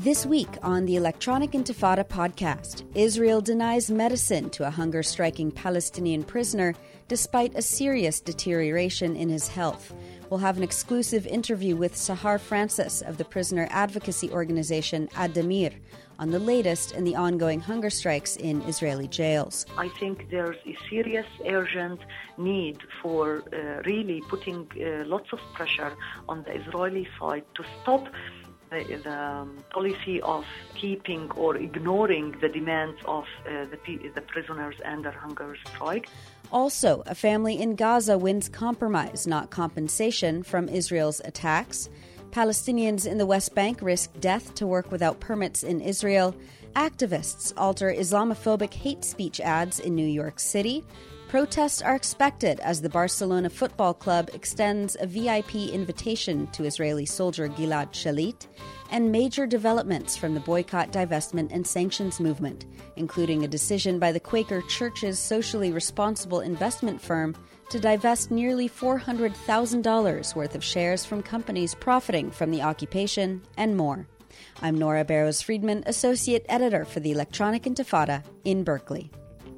This week on the Electronic Intifada podcast, Israel denies medicine to a hunger-striking Palestinian prisoner despite a serious deterioration in his health. We'll have an exclusive interview with Sahar Francis of the prisoner advocacy organization Ad-Damir on the latest in the ongoing hunger strikes in Israeli jails. I think there's a serious, urgent need for really putting lots of pressure on the Israeli side to stop the policy of keeping or ignoring the demands of the prisoners under hunger strike. Also, a family in Gaza wins compromise, not compensation, from Israel's attacks. Palestinians in the West Bank risk death to work without permits in Israel. Activists alter Islamophobic hate speech ads in New York City. Protests are expected as the Barcelona Football Club extends a VIP invitation to Israeli soldier Gilad Shalit, and major developments from the boycott, divestment, and sanctions movement, including a decision by the Quaker Church's socially responsible investment firm to divest nearly $400,000 worth of shares from companies profiting from the occupation, and more. I'm Nora Barrows-Friedman, Associate Editor for the Electronic Intifada in Berkeley.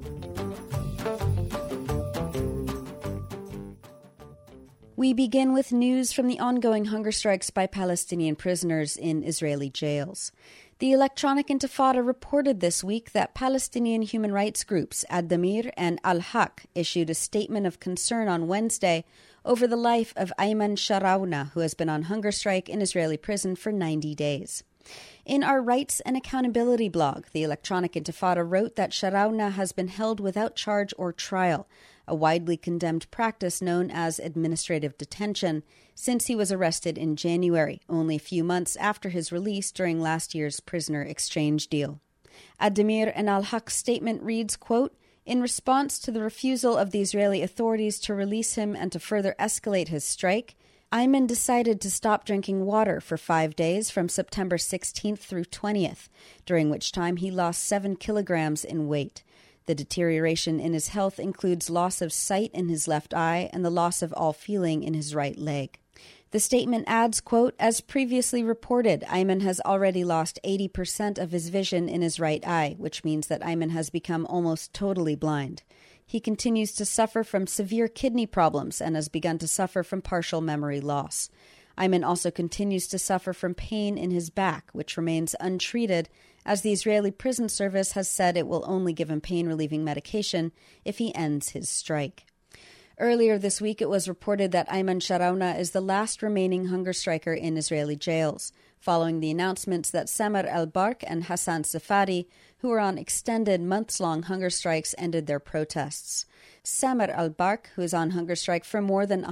We begin with news from the ongoing hunger strikes by Palestinian prisoners in Israeli jails. The Electronic Intifada reported this week that Palestinian human rights groups Ad-Damir and Al-Haq issued a statement of concern on Wednesday over the life of Ayman Sharawna, who has been on hunger strike in Israeli prison for 90 days. In our Rights and Accountability blog, the Electronic Intifada wrote that Sharawna has been held without charge or trial, a widely condemned practice known as administrative detention, since he was arrested in January, only a few months after his release during last year's prisoner exchange deal. Ad-Damir and Al-Haq's statement reads, quote, "In response to the refusal of the Israeli authorities to release him and to further escalate his strike, Ayman decided to stop drinking water for 5 days from September 16th through 20th, during which time he lost 7 kilograms in weight. The deterioration in his health includes loss of sight in his left eye and the loss of all feeling in his right leg." The statement adds, quote, "As previously reported, Ayman has already lost 80% of his vision in his right eye, which means that Ayman has become almost totally blind. He continues to suffer from severe kidney problems and has begun to suffer from partial memory loss. Ayman also continues to suffer from pain in his back, which remains untreated, as the Israeli prison service has said it will only give him pain-relieving medication if he ends his strike." Earlier this week, it was reported that Ayman Sharawna is the last remaining hunger striker in Israeli jails, following the announcements that Samer al-Bark and Hassan Safadi, who were on extended months-long hunger strikes, ended their protests. Samer al-Bark, who is on hunger strike for more than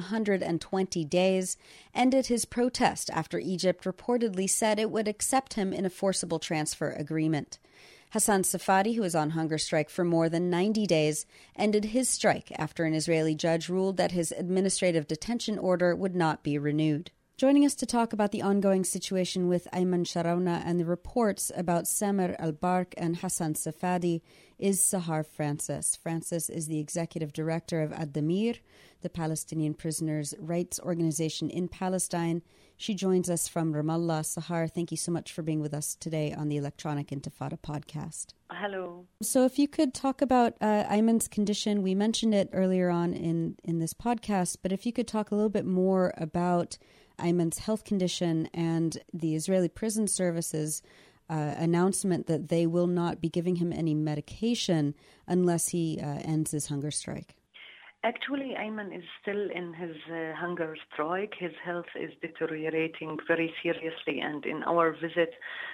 120 days, ended his protest after Egypt reportedly said it would accept him in a forcible transfer agreement. Hassan Safadi, who is on hunger strike for more than 90 days, ended his strike after an Israeli judge ruled that his administrative detention order would not be renewed. Joining us to talk about the ongoing situation with Ayman Sharawna and the reports about Samer al-Bark and Hassan Safadi is Sahar Francis. Francis is the executive director of Ad-Damir, the Palestinian prisoners' rights organization in Palestine. She joins us from Ramallah. Sahar, thank you so much for being with us today on the Electronic Intifada podcast. Hello. So if you could talk about Ayman's condition, we mentioned it earlier on in this podcast, but if you could talk a little bit more about Ayman's health condition and the Israeli Prison Service's announcement that they will not be giving him any medication unless he ends his hunger strike. Actually, Ayman is still in his hunger strike. His health is deteriorating very seriously, and in our visit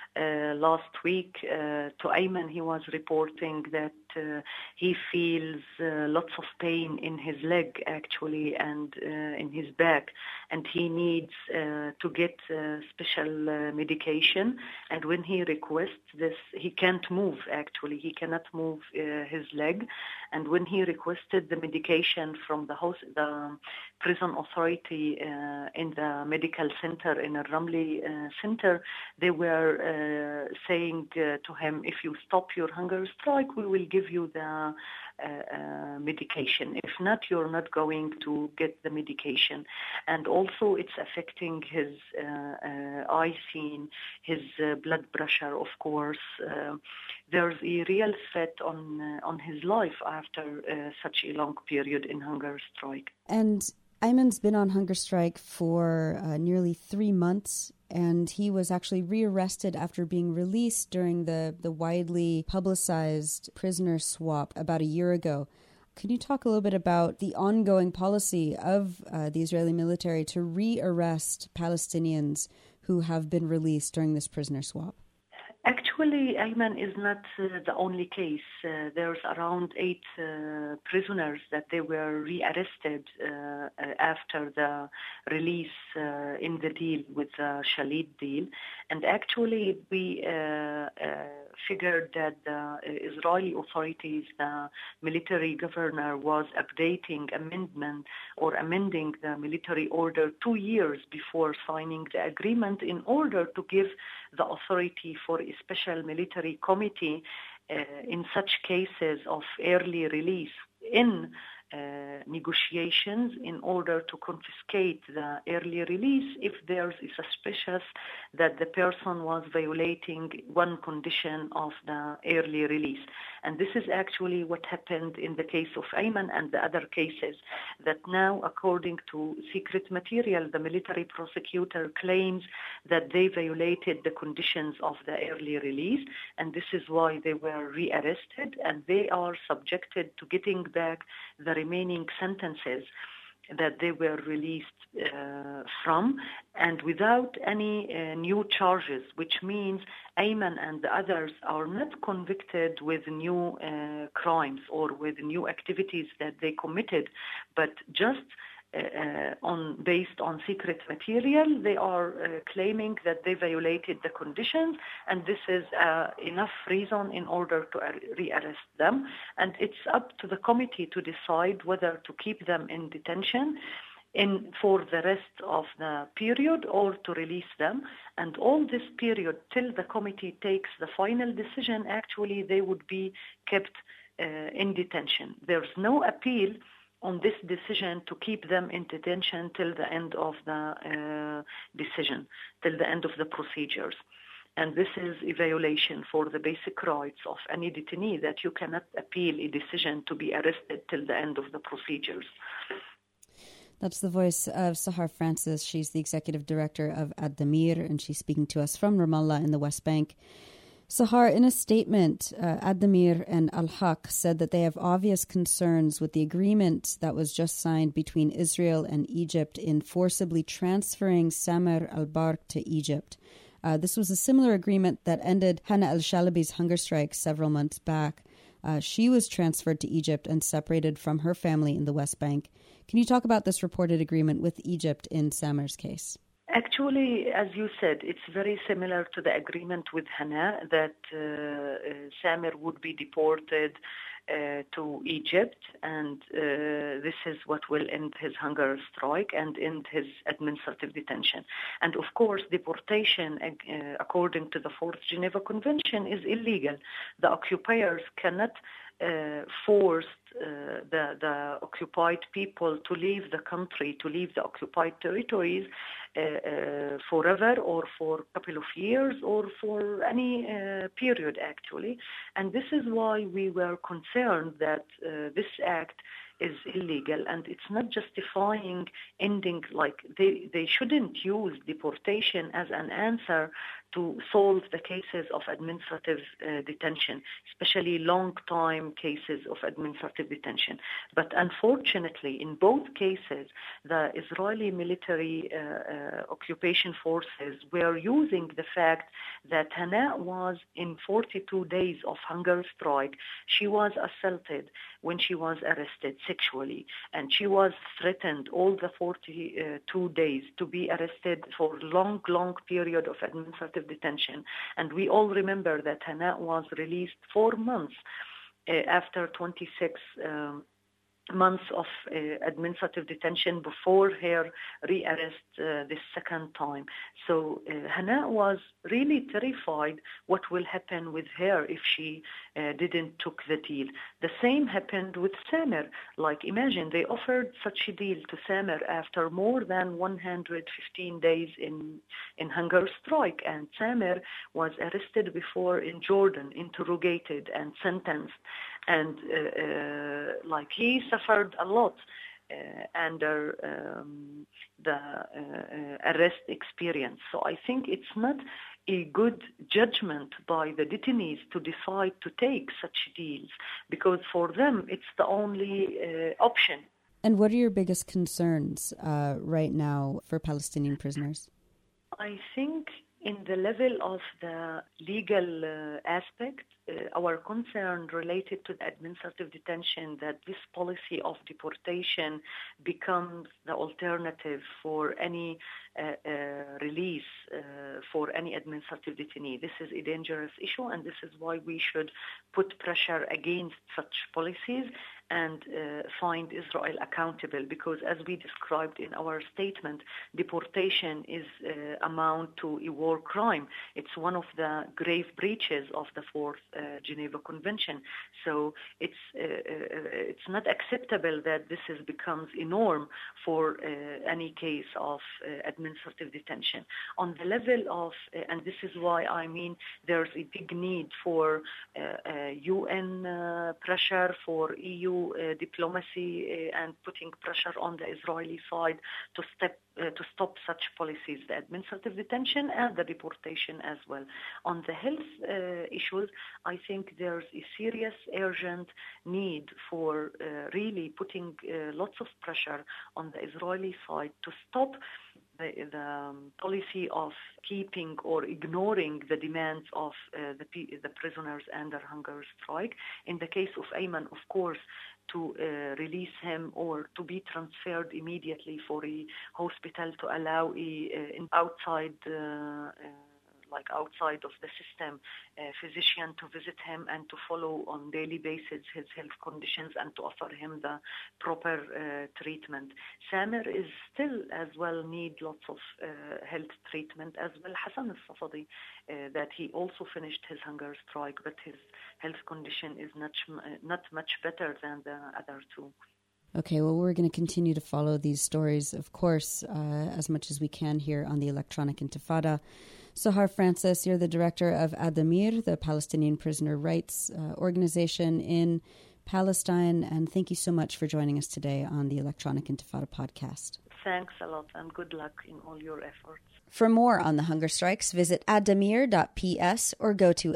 last week to Ayman, he was reporting that he feels lots of pain in his leg, actually, and in his back, and he needs to get special medication. And when he requests this, he can't move, actually. He cannot move his leg. And when he requested the medication from the prison authority in the medical center, in a Ramli center, they were saying to him, if you stop your hunger strike, we will give you the medication. If not, you're not going to get the medication. And also it's affecting his eye scene, his blood pressure, of course. There's a real threat on his life after such a long period in hunger strike. And Ayman's been on hunger strike for nearly 3 months, and he was actually rearrested after being released during the widely publicized prisoner swap about a year ago. Can you talk a little bit about the ongoing policy of the Israeli military to rearrest Palestinians who have been released during this prisoner swap? Actually, Ayman is not the only case. There's around 8 prisoners that they were rearrested after the release in the deal with the Shalit deal. And actually, we figured that the Israeli authorities, the military governor, was amending the military order 2 years before signing the agreement in order to give the authority for a special military committee in such cases of early release in negotiations in order to confiscate the early release if there's a suspicious that the person was violating one condition of the early release. And this is actually what happened in the case of Ayman and the other cases, that now, according to secret material, the military prosecutor claims that they violated the conditions of the early release, and this is why they were rearrested, and they are subjected to getting back the remaining sentences that they were released from, and without any new charges, which means Ayman and the others are not convicted with new crimes or with new activities that they committed, but just based on secret material, they are claiming that they violated the conditions, and this is enough reason in order to rearrest them. And it's up to the committee to decide whether to keep them in detention for the rest of the period or to release them. And all this period till the committee takes the final decision, actually they would be kept in detention. There's no appeal on this decision to keep them in detention till the end of the decision, till the end of the procedures. And this is a violation for the basic rights of any detainee, that you cannot appeal a decision to be arrested till the end of the procedures. That's the voice of Sahar Francis. She's the executive director of Ad-Damir, and she's speaking to us from Ramallah in the West Bank. Sahar, in a statement, Ad-Damir and Al-Haq said that they have obvious concerns with the agreement that was just signed between Israel and Egypt in forcibly transferring Samer al-Barq to Egypt. This was a similar agreement that ended Hana al-Shalabi's hunger strike several months back. She was transferred to Egypt and separated from her family in the West Bank. Can you talk about this reported agreement with Egypt in Samer's case? Actually, as you said, it's very similar to the agreement with Hana that Samer would be deported to Egypt, and this is what will end his hunger strike and end his administrative detention. And of course, deportation, according to the Fourth Geneva Convention, is illegal. The occupiers cannot force the occupied people to leave the country, to leave the occupied territories forever or for a couple of years or for any period, actually. And this is why we were concerned that this act is illegal, and it's not justifying ending, like they shouldn't use deportation as an answer to solve the cases of administrative detention, especially long-time cases of administrative detention. But unfortunately, in both cases, the Israeli military occupation forces were using the fact that Hana was in 42 days of hunger strike. She was assaulted when she was arrested sexually, and she was threatened all the 42 days to be arrested for long period of administrative detention. And we all remember that Hana was released 4 months after 26 months of administrative detention before her rearrest this second time. So Hana was really terrified what will happen with her if she didn't took the deal. The same happened with Samer. Like, imagine they offered such a deal to Samer after more than 115 days in hunger strike, and Samer was arrested before in Jordan, interrogated and sentenced, and like he suffered a lot under the arrest experience. So I think it's not a good judgment by the detainees to decide to take such deals, because for them it's the only option. And what are your biggest concerns right now for Palestinian prisoners? I think in the level of the legal aspect, our concern related to the administrative detention, that this policy of deportation becomes the alternative for any release for any administrative detainee. This is a dangerous issue, and this is why we should put pressure against such policies and find Israel accountable, because as we described in our statement, deportation is amount to a war crime. It's one of the grave breaches of the Fourth Geneva Convention. So it's not acceptable that this becomes a norm for any case of administrative detention. On the level of, and this is why I mean there's a big need for UN pressure, for EU diplomacy, and putting pressure on the Israeli side to stop such policies, the administrative detention and the deportation as well. On the health issues, I think there's a serious, urgent need for really putting lots of pressure on the Israeli side to stop the policy of keeping or ignoring the demands of the prisoners under hunger strike. In the case of Ayman, of course, to release him or to be transferred immediately for a hospital to allow outside of the system physician to visit him and to follow on daily basis his health conditions and to offer him the proper treatment. Samer is still as well need lots of health treatment, as well Hassan al-Safadi, that he also finished his hunger strike, but his health condition is not much better than the other two. Okay, well, we're going to continue to follow these stories, of course, as much as we can here on the Electronic Intifada. Sahar Francis, you're the director of Addameer, the Palestinian prisoner rights organization in Palestine, and thank you so much for joining us today on the Electronic Intifada podcast. Thanks a lot, and good luck in all your efforts. For more on the hunger strikes, visit addameer.ps or go to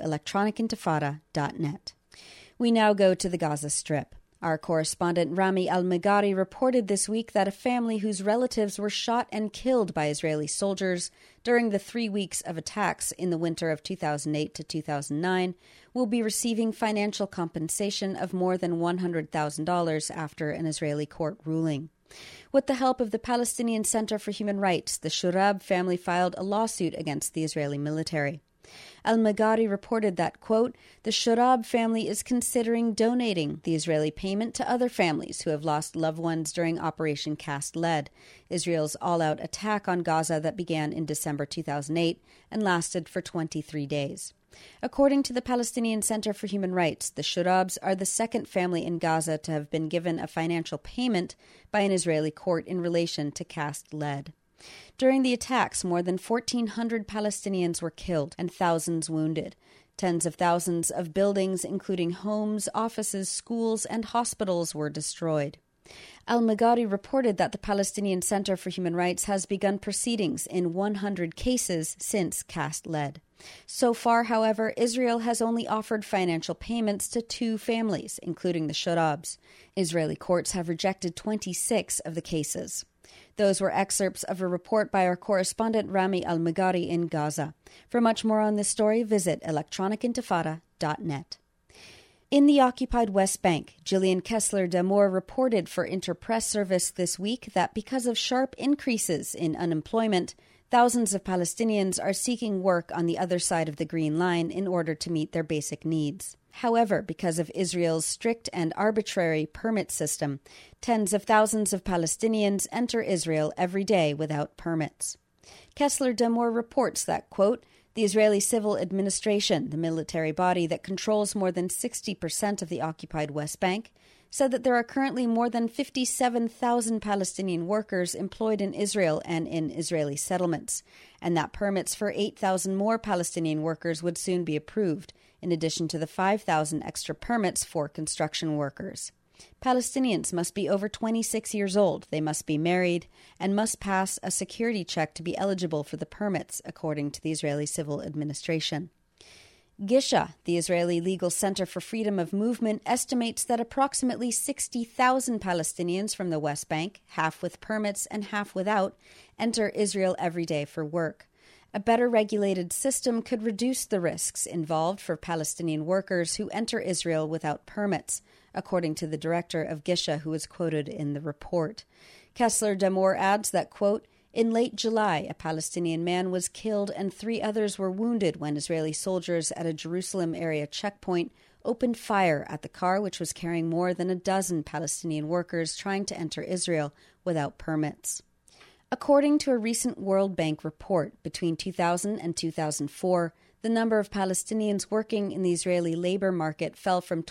electronicintifada.net. We now go to the Gaza Strip. Our correspondent Rami Al-Magari reported this week that a family whose relatives were shot and killed by Israeli soldiers during the 3 weeks of attacks in the winter of 2008 to 2009 will be receiving financial compensation of more than $100,000 after an Israeli court ruling. With the help of the Palestinian Center for Human Rights, the Shurab family filed a lawsuit against the Israeli military. Al-Magari reported that, quote, the Shurab family is considering donating the Israeli payment to other families who have lost loved ones during Operation Cast Lead, Israel's all-out attack on Gaza that began in December 2008 and lasted for 23 days. According to the Palestinian Center for Human Rights, the Shurabs are the second family in Gaza to have been given a financial payment by an Israeli court in relation to Cast Lead. During the attacks, more than 1,400 Palestinians were killed and thousands wounded. Tens of thousands of buildings, including homes, offices, schools, and hospitals, were destroyed. Al-Magari reported that the Palestinian Center for Human Rights has begun proceedings in 100 cases since Cast Lead. So far, however, Israel has only offered financial payments to 2 families, including the Shurabs. Israeli courts have rejected 26 of the cases. Those were excerpts of a report by our correspondent Rami Al-Magari in Gaza. For much more on this story, visit electronicintifada.net. In the occupied West Bank, Gillian Kessler-Damour reported for Interpress Service this week that because of sharp increases in unemployment, Thousands of Palestinians are seeking work on the other side of the Green Line in order to meet their basic needs. However, because of Israel's strict and arbitrary permit system, tens of thousands of Palestinians enter Israel every day without permits. Kessler Damour reports that, quote, the Israeli Civil Administration, the military body that controls more than 60% of the occupied West Bank, said that there are currently more than 57,000 Palestinian workers employed in Israel and in Israeli settlements, and that permits for 8,000 more Palestinian workers would soon be approved, in addition to the 5,000 extra permits for construction workers. Palestinians must be over 26 years old, they must be married, and must pass a security check to be eligible for the permits, according to the Israeli Civil Administration. Gisha, the Israeli Legal Center for Freedom of Movement, estimates that approximately 60,000 Palestinians from the West Bank, half with permits and half without, enter Israel every day for work. A better regulated system could reduce the risks involved for Palestinian workers who enter Israel without permits, according to the director of Gisha, who is quoted in the report. Kessler Damour adds that, quote, in late July, a Palestinian man was killed and 3 others were wounded when Israeli soldiers at a Jerusalem area checkpoint opened fire at the car which was carrying more than a dozen Palestinian workers trying to enter Israel without permits. According to a recent World Bank report, between 2000 and 2004, the number of Palestinians working in the Israeli labor market fell from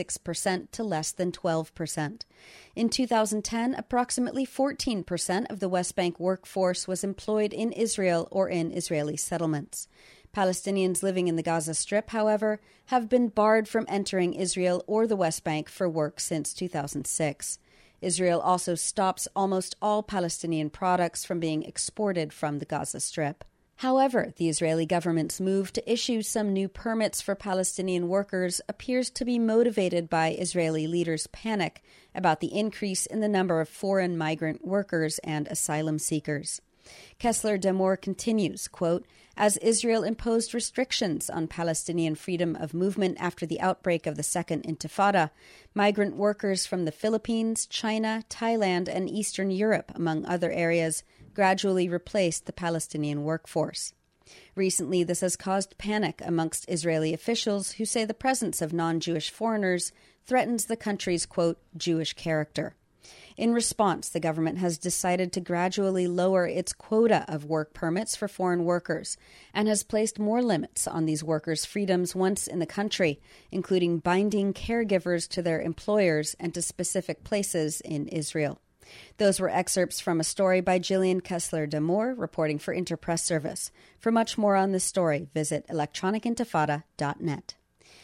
26% to less than 12%. In 2010, approximately 14% of the West Bank workforce was employed in Israel or in Israeli settlements. Palestinians living in the Gaza Strip, however, have been barred from entering Israel or the West Bank for work since 2006. Israel also stops almost all Palestinian products from being exported from the Gaza Strip. However, the Israeli government's move to issue some new permits for Palestinian workers appears to be motivated by Israeli leaders' panic about the increase in the number of foreign migrant workers and asylum seekers. Kessler Damour continues, quote, as Israel imposed restrictions on Palestinian freedom of movement after the outbreak of the Second Intifada, migrant workers from the Philippines, China, Thailand, and Eastern Europe, among other areas, gradually replaced the Palestinian workforce. Recently, this has caused panic amongst Israeli officials who say the presence of non-Jewish foreigners threatens the country's, quote, Jewish character. In response, the government has decided to gradually lower its quota of work permits for foreign workers and has placed more limits on these workers' freedoms once in the country, including binding caregivers to their employers and to specific places in Israel. Those were excerpts from a story by Gillian Kessler Damour, reporting for Interpress Service. For much more on this story, visit electronicintifada.net.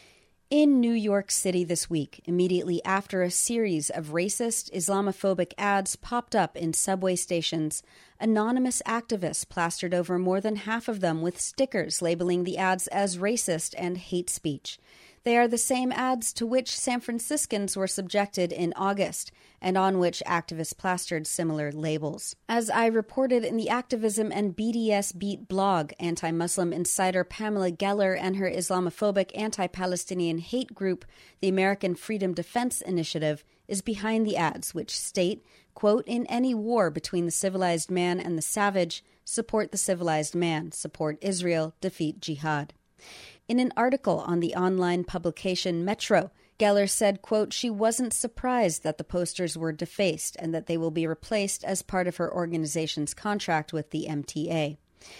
In New York City this week, immediately after a series of racist, Islamophobic ads popped up in subway stations, anonymous activists plastered over more than half of them with stickers labeling the ads as racist and hate speech. They are the same ads to which San Franciscans were subjected in August and on which activists plastered similar labels. As I reported in the Activism and BDS Beat blog, anti-Muslim insider Pamela Geller and her Islamophobic anti-Palestinian hate group, the American Freedom Defense Initiative, is behind the ads, which state, quote, in any war between the civilized man and the savage, support the civilized man, support Israel, defeat jihad. In an article on the online publication Metro, Geller said, quote, she wasn't surprised that the posters were defaced and that they will be replaced as part of her organization's contract with the MTA.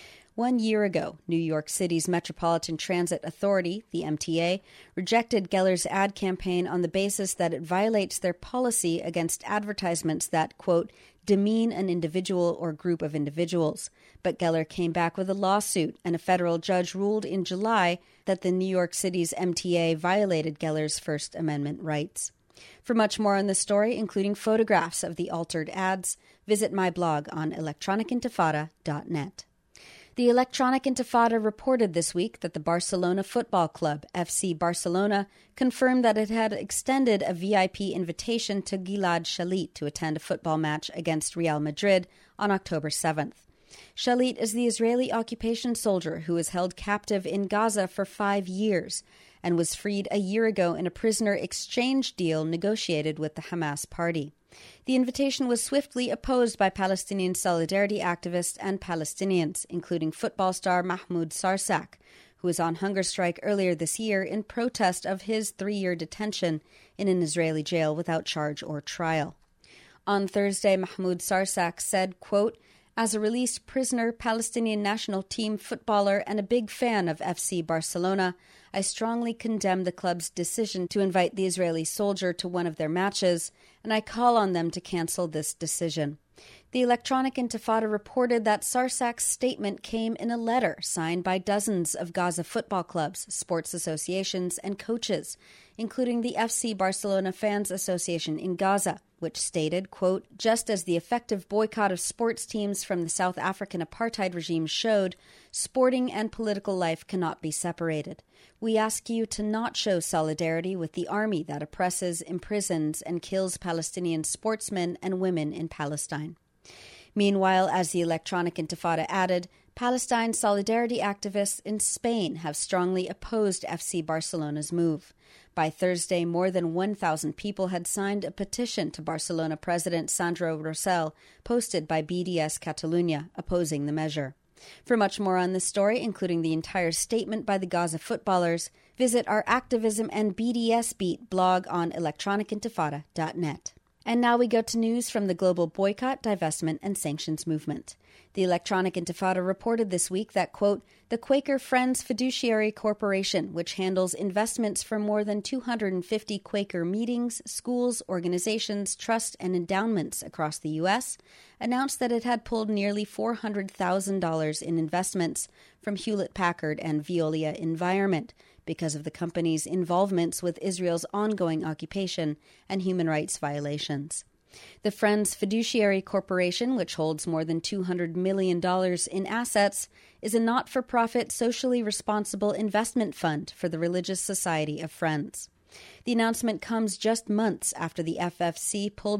1 year ago, New York City's Metropolitan Transit Authority, the MTA, rejected Geller's ad campaign on the basis that it violates their policy against advertisements that, quote, demean an individual or group of individuals. But Geller came back with a lawsuit, and a federal judge ruled in July that the New York City's MTA violated Geller's First Amendment rights. For much more on this story, including photographs of the altered ads, visit my blog on electronicintifada.net. The Electronic Intifada reported this week that the Barcelona Football Club, FC Barcelona, confirmed that it had extended a VIP invitation to Gilad Shalit to attend a football match against Real Madrid on October 7th. Shalit is the Israeli occupation soldier who was held captive in Gaza for 5 years and was freed a year ago in a prisoner exchange deal negotiated with the Hamas party. The invitation was swiftly opposed by Palestinian solidarity activists and Palestinians, including football star Mahmoud Sarsak, who was on hunger strike earlier this year in protest of his 3-year detention in an Israeli jail without charge or trial. On Thursday, Mahmoud Sarsak said, quote, "As a released prisoner, Palestinian national team footballer, and a big fan of FC Barcelona, I strongly condemn the club's decision to invite the Israeli soldier to one of their matches, and I call on them to cancel this decision." The Electronic Intifada reported that Sarsak's statement came in a letter signed by dozens of Gaza football clubs, sports associations, and coaches, including the FC Barcelona Fans Association in Gaza, which stated, quote, "Just as the effective boycott of sports teams from the South African apartheid regime showed, sporting and political life cannot be separated. We ask you to not show solidarity with the army that oppresses, imprisons, and kills Palestinian sportsmen and women in Palestine." Meanwhile, as the Electronic Intifada added, Palestine solidarity activists in Spain have strongly opposed FC Barcelona's move. By Thursday, more than 1,000 people had signed a petition to Barcelona President Sandro Rosell, posted by BDS Catalunya, opposing the measure. For much more on this story, including the entire statement by the Gaza footballers, visit our Activism and BDS Beat blog on electronicintifada.net. And now we go to news from the global boycott, divestment, and sanctions movement. The Electronic Intifada reported this week that, quote, "The Quaker Friends Fiduciary Corporation, which handles investments for more than 250 Quaker meetings, schools, organizations, trusts, and endowments across the U.S., announced that it had pulled nearly $400,000 in investments from Hewlett-Packard and Veolia Environment because of the company's involvements with Israel's ongoing occupation and human rights violations. The Friends Fiduciary Corporation, which holds more than $200 million in assets, is a not-for-profit, socially responsible investment fund for the Religious Society of Friends. The announcement comes just months after the FFC pulled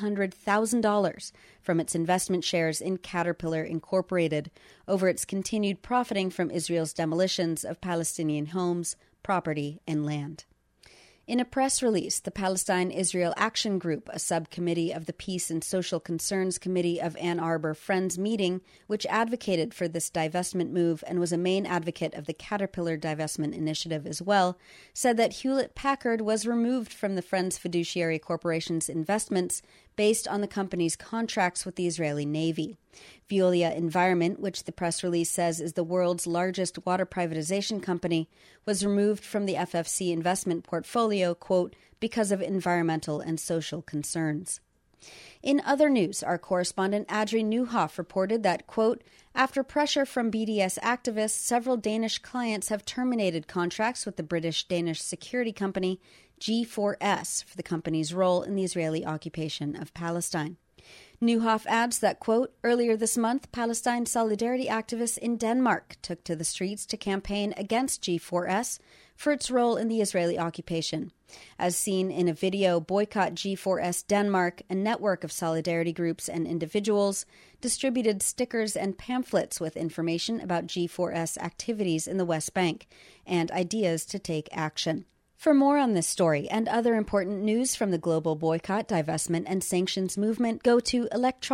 $900,000 from its investment shares in Caterpillar Incorporated over its continued profiting from Israel's demolitions of Palestinian homes, property, and land. In a press release, the Palestine-Israel Action Group, a subcommittee of the Peace and Social Concerns Committee of Ann Arbor Friends meeting, which advocated for this divestment move and was a main advocate of the Caterpillar divestment initiative as well, said that Hewlett-Packard was removed from the Friends Fiduciary Corporation's investments based on the company's contracts with the Israeli Navy. Veolia Environment, which the press release says is the world's largest water privatization company, was removed from the FFC investment portfolio, quote, because of environmental and social concerns. In other news, our correspondent Adri Newhoff reported that, quote, after pressure from BDS activists, several Danish clients have terminated contracts with the British-Danish security company G4S for the company's role in the Israeli occupation of Palestine. Newhoff adds that, quote, earlier this month, Palestine solidarity activists in Denmark took to the streets to campaign against G4S for its role in the Israeli occupation. As seen in a video, Boycott G4S Denmark, a network of solidarity groups and individuals, distributed stickers and pamphlets with information about G4S activities in the West Bank and ideas to take action. For more on this story and other important news from the global boycott, divestment, and sanctions movement, go to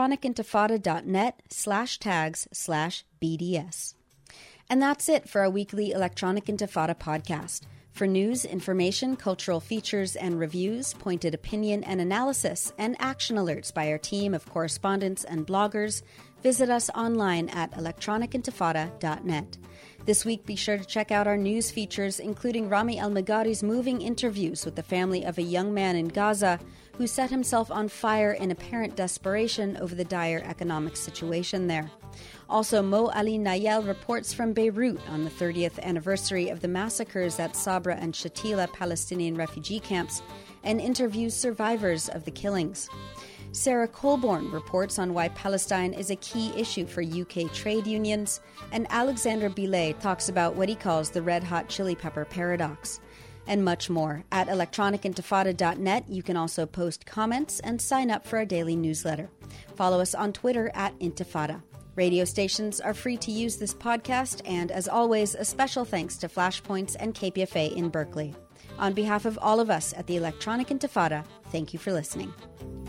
electronicintifada.net/tags/BDS. And that's it for our weekly Electronic Intifada podcast. For news, information, cultural features and reviews, pointed opinion and analysis, and action alerts by our team of correspondents and bloggers, visit us online at electronicintifada.net. This week, be sure to check out our news features, including Rami Al-Maghari's moving interviews with the family of a young man in Gaza who set himself on fire in apparent desperation over the dire economic situation there. Also, Mo Ali Nayel reports from Beirut on the 30th anniversary of the massacres at Sabra and Shatila Palestinian refugee camps and interviews survivors of the killings. Sarah Colborne reports on why Palestine is a key issue for UK trade unions, and Alexander Billet talks about what he calls the red hot chili pepper paradox, and much more. At electronicintifada.net, you can also post comments and sign up for our daily newsletter. Follow us on Twitter at Intifada. Radio stations are free to use this podcast, and as always, a special thanks to Flashpoints and KPFA in Berkeley. On behalf of all of us at the Electronic Intifada, thank you for listening.